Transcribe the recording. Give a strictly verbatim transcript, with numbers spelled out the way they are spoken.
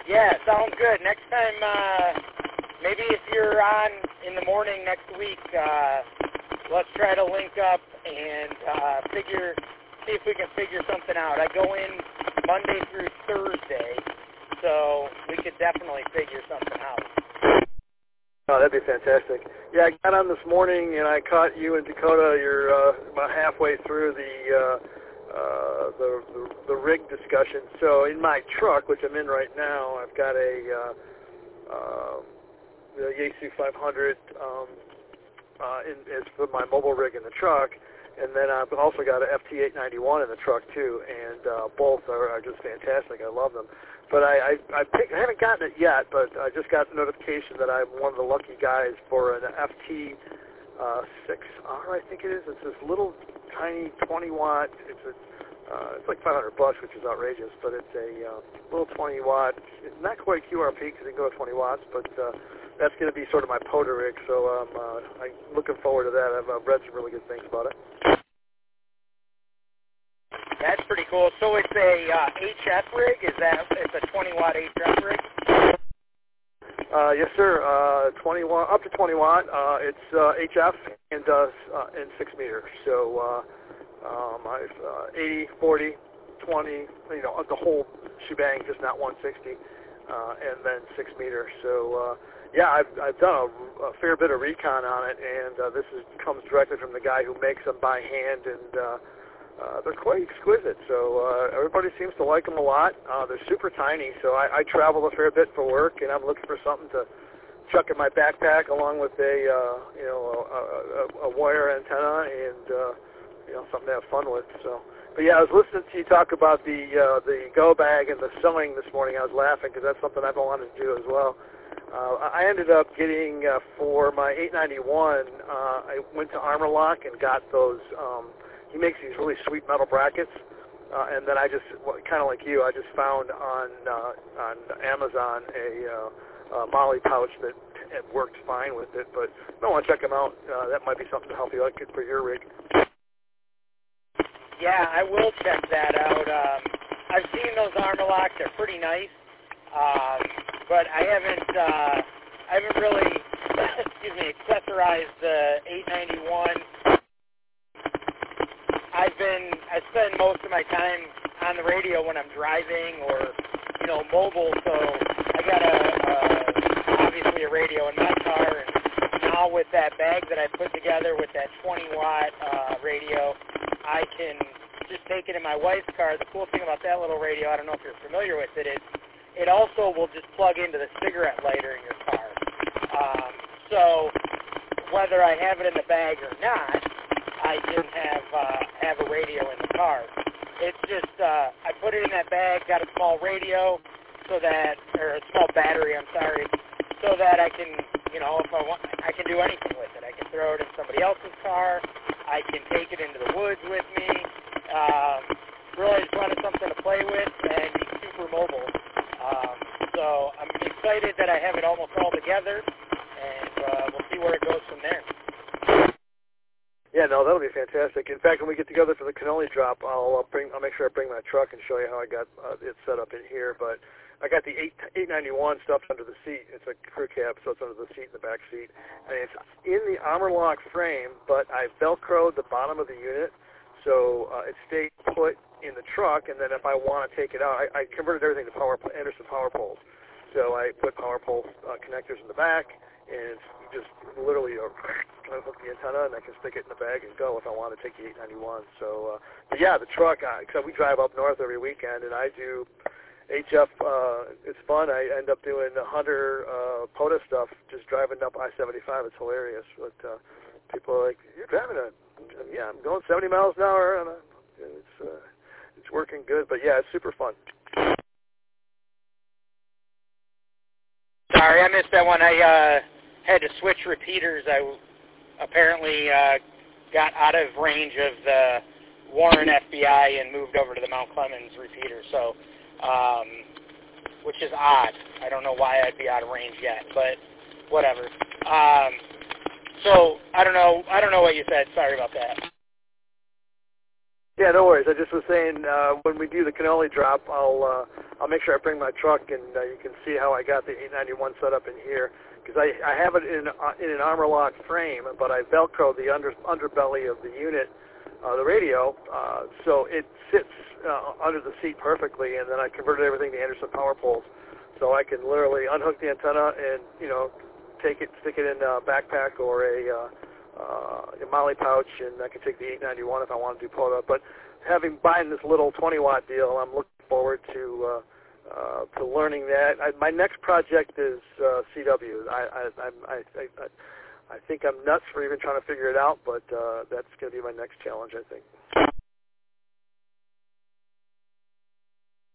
Yeah, sounds good. Next time, uh, maybe if you're on in the morning next week, uh, let's try to link up and uh, figure, see if we can figure something out. I go in Monday through Thursday, so we could definitely figure something out. Oh, that'd be fantastic. Yeah, I got on this morning and I caught you in Dakota. You're uh, about halfway through the, uh, uh, the the the rig discussion. So in my truck, which I'm in right now, I've got a uh, uh, the Yaesu five hundred um, uh, in, is for my mobile rig in the truck, and then I've also got an F T eight ninety-one in the truck too, and uh, both are, are just fantastic. I love them. But I I, I, pick, I haven't gotten it yet, but I just got a notification that I'm one of the lucky guys for an F T uh, six R, I think it is. It's this little tiny twenty watt. It's a uh, it's like five hundred bucks, which is outrageous, but it's a uh, little twenty watt. It's not quite Q R P because it can go to twenty watts, but uh, that's going to be sort of my Poda rig. So um, uh, I'm looking forward to that. I've, I've read some really good things about it. That's pretty cool. So it's a uh, H F rig? Is that it's a twenty watt H F rig? Uh, yes, sir. Uh, twenty watt, up to twenty watt. Uh, it's uh, H F and uh, uh, and six meter. So uh, um, I've uh, eighty, forty, twenty. You know, the whole shebang, just not one sixty, uh, and then six meter. So uh, yeah, I've I've done a, a fair bit of recon on it, and uh, this is comes directly from the guy who makes them by hand, and uh, Uh, they're quite exquisite, so uh, everybody seems to like them a lot. Uh, they're super tiny, so I, I travel a fair bit for work, and I'm looking for something to chuck in my backpack along with a, uh, you know, a, a, a wire antenna and, uh, you know, something to have fun with. So, but yeah, I was listening to you talk about the uh, the go bag and the sewing this morning. I was laughing because that's something I've wanted to do as well. Uh, I ended up getting uh, for my eight ninety-one. Uh, I went to Armor Lock and got those. Um, He makes these really sweet metal brackets, uh, and then I just, kind of like you, I just found on uh, on Amazon a uh, uh, Molly pouch that it worked fine with it. But if you want to check them out, uh, that might be something to help you out for your rig. Yeah, I will check that out. Um, I've seen those Armor Locks; they're pretty nice, um, but I haven't uh, I haven't really excuse me accessorized the eight ninety-one. I've been, I spend most of my time on the radio when I'm driving or, you know, mobile, so I got a, uh, obviously a radio in my car, and now with that bag that I put together with that twenty watt uh, radio, I can just take it in my wife's car. The cool thing about that little radio, I don't know if you're familiar with it, is it also will just plug into the cigarette lighter in your car. Um, so whether I have it in the bag or not, I didn't have uh, have a radio in the car. It's just uh, I put it in that bag, got a small radio, so that or a small battery. I'm sorry, so that I can, you know, if I want, I can do anything with it. I can throw it in somebody else's car. I can take it into the woods with me. Um, really, just wanted something to play with and be super mobile. Um, so I'm excited that I have it almost all together, and uh, we'll see where it goes from there. Yeah, no, that'll be fantastic. In fact, when we get together for the cannoli drop, I'll uh, bring. I'll make sure I bring my truck and show you how I got uh, it set up in here. But I got the eight ninety-one stuffed under the seat. It's a crew cab, so it's under the seat in the back seat, and it's in the Armor Lock frame. But I Velcroed the bottom of the unit, so uh, it stayed put in the truck. And then if I want to take it out, I, I converted everything to power Anderson power poles. So I put power pole uh, connectors in the back, and it's just literally a I hook the antenna and I can stick it in the bag and go if I want to take the eight ninety-one. So, uh, but yeah, the truck, uh, except we drive up north every weekend and I do H F, uh, it's fun. I end up doing the Hunter, uh, Poda stuff, just driving up I seventy-five. It's hilarious. But, uh, people are like, you're driving a, yeah, I'm going seventy miles an hour and uh, it's, uh, it's working good. But yeah, it's super fun. Sorry, I missed that one. I, uh, had to switch repeaters. I apparently uh, got out of range of the Warren F B I and moved over to the Mount Clemens repeater, so um, which is odd. I don't know why I'd be out of range yet, but whatever. Um, so I don't know. I don't know what you said. Sorry about that. Yeah, no worries. I just was saying uh, when we do the cannoli drop, I'll uh, I'll make sure I bring my truck, and uh, you can see how I got the eight ninety-one set up in here, because I, I have it in, uh, in an armor lock frame, but I Velcro the under, underbelly of the unit, uh, the radio, uh, so it sits uh, under the seat perfectly, and then I converted everything to Anderson power poles, so I can literally unhook the antenna and, you know, take it, stick it in a backpack or a, uh, uh, a molly pouch, and I can take the eight ninety-one if I want to do POTA. But having buying this little twenty watt deal, I'm looking forward to uh, uh, to learning that. I, my next project is uh, C W. I I, I I I think I'm nuts for even trying to figure it out, but uh, that's going to be my next challenge, I think.